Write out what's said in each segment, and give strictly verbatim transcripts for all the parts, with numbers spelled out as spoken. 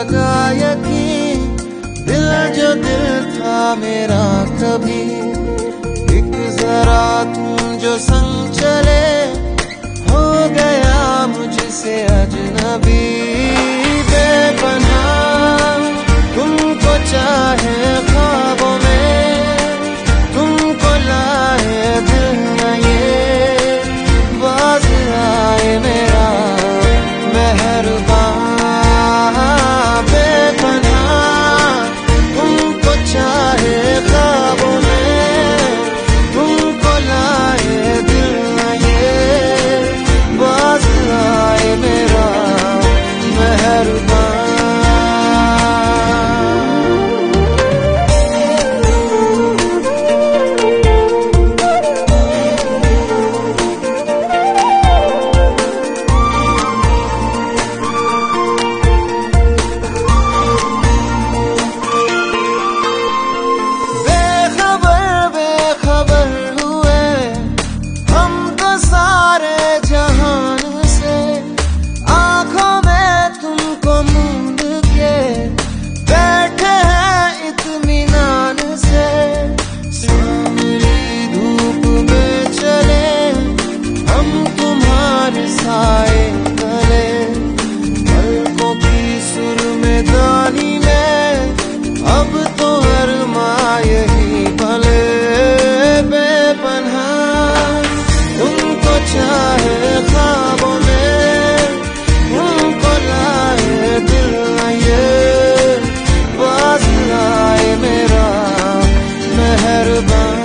लगा यकीन, दिल जो दिल था मेरा कभी, एक जरा तुम जो संग चले, हो गया मुझसे अजनबी। बेपनाह तुमको चाहे ख्वाबों में, तुमको लाए दिल न ये, बाज आए मेरा मेहरबान। बेपनाह तुमको चाहे ख्वाबों में, तुमको लाए दिल न ये, बाज आए मेरा मेहरबान। अब तो अरमा यही भले। बेपनाह तुमको चाहे ख्वाबों में, तुमको लाए दिल न ये, बाज आए मेरा मेहरबान।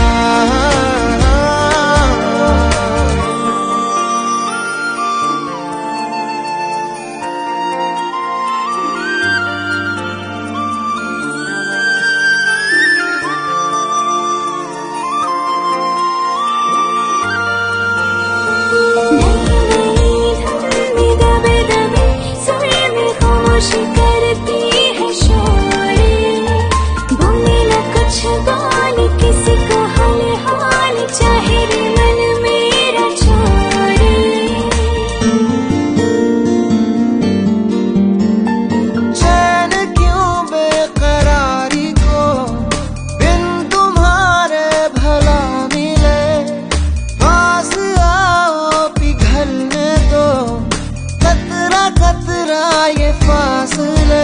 ये फासले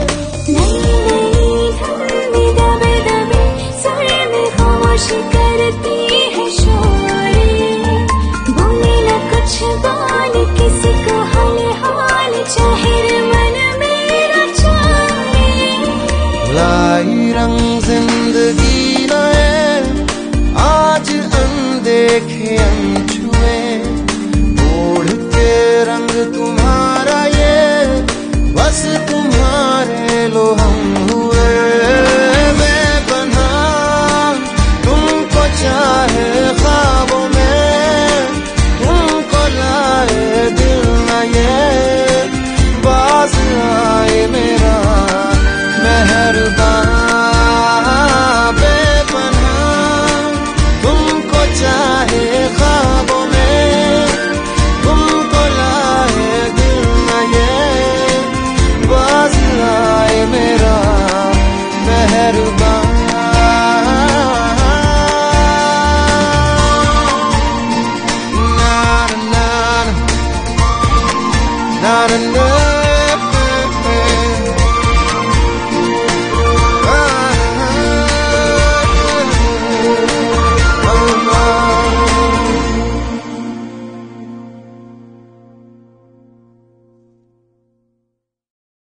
दबे दबे सर में खामोश करती है शोरे, बोले न कुछ बाल किसी को हाल हाल, चाहे मन मेरा चाहे। लाई रंग जिंदगी नए आज अनदेखे अनछुए, ओढ़ के रंग तुम्हारा ये, बस तुम्हारे लो हम